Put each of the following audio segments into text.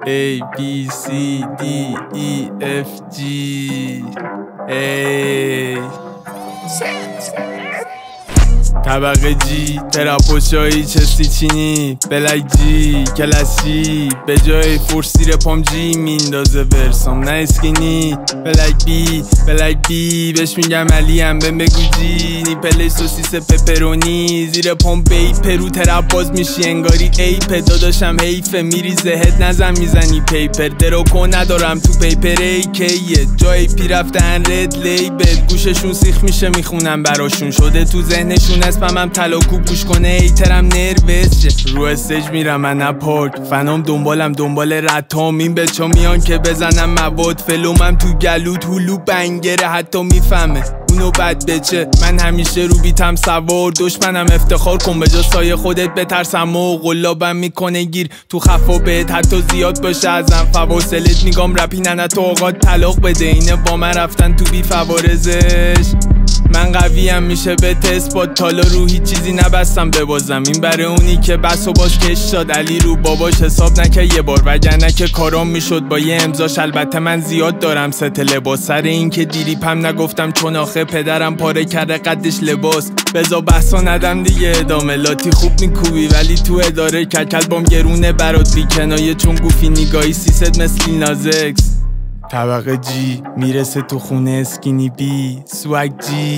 A B C D E F G A طبقه جی تراپوشایی چستی چینی بلک جی کلاسی به جای فورسی رپام جی میندازه ورسام نه اسکینی بلک بی بهش میگم علی هم بهم بگو جی نیپل سوسیس پپرونی زیر پام بی پرو ترپ باز میشی انگاری ایپ داداشم حیفه میریزه هد نزن میزنی پیپر دروکو ندارم تو پیپر ای کیه جای پی رفتن رد لیبل گوششون سیخ میشه میخونم براشون شده تو ذهنشون اسمم تلاکو گوش کنه ایترم نروس رو استیج میرم من اپارت فنام دنبال رتام این بچا میان که بزنم مواد فلومم تو گلو هلو بنگره حتی میفهمه اونو بد بچه من همیشه رو بیتم سوار دشمنم افتخار کن به جا سایه خودت بترسم و قلابم میکنه گیر تو خفا بهت حتی زیاد باشه ازم فواصلت میگم رپی ننه تو آقا طلاق بده اینه با من رفتن تو بی فوارزش من قویم میشه به تست با تالا رو هیچ چیزی نبستم ببازم این برای اونی که بس و باش کش داد علی رو باباش حساب نکه یه بار وگرنه که کارام میشد با یه امضاش البته من زیاد دارم ست لباس سر این که دیریپم نگفتم چون آخه پدرم پاره کرده قدش لباس بزا بحثا ندم دیگه ادامه لاتی خوب میکوبی ولی تو اداره ککل بام گرونه برات بی کنایه چون گوفی نگاهی سیست مثل نازکس طبقه جی میرسه تو خونه اسکینی بی سوگ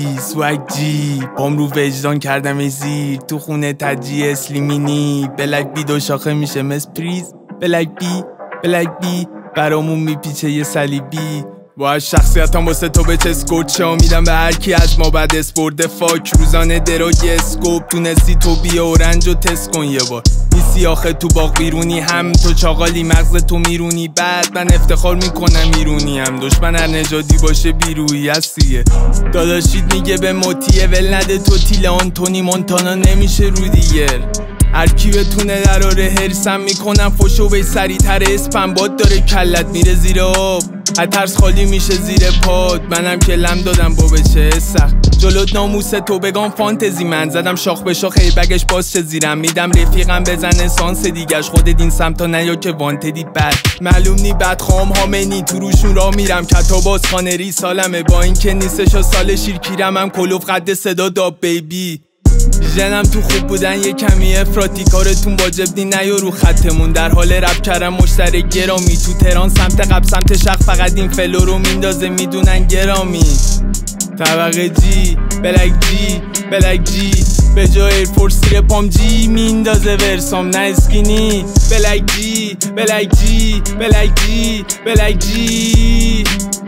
جی پام رو وجدان کردم ای زیر تو خونه تجی اسلیمینی بلک بی دو شاخه میشه مثل پریز بلک بی برامون میپیچه یه صلیبی با شخصیتم واسه تو به چسکوت شا میدم به هر کی از ما بعد اسپورد فاک روزانه دراگ اسکوپ تونستی تو بی اورنج و تست کن یه بار نیستی آخه تو باغ بیرونی هم تو چاقالی مغز تو میرونی بعد من افتخار میکنم ایرونی هم دشمن هر نژادی باشه بیرویی هستیه داداشید میگه به موتیه ول نده تو تیل آنتونی مونتانا نمیشه رو دیگر هر کی بتونه دراره هرسم میکنم فشو بی سری تر اسپم باد داره کلت میره زیر آب ترس خالی میشه زیر پاد منم که لم دادم با بچه سخت جلوت ناموس تو بگم فانتزی من زدم شاخ به شاخ بگش باز چه زیرم میدم رفیقم بزنه سانس دیگش خودت این سمتا نیا که وانتدی بد معلوم نی بد خام هامنی تو روشون را میرم کتاباز خانه ری سالمه با این که نیستش و سال شیرکیرم هم کلوف قد صدا داب بیبی ژنم تو خوب بودن یه کمی افراطی کارتون واجب نی نیا رو خطمون در حال رپ کردم مشترک گرامی تو تهران سمت قبل سمت شرق فقط این فلو رو میندازه میدونن گرامی طبقه جی بلک جی به جای ایرفورسی رپام جی میندازه ورسام نه اسکینی بلک جی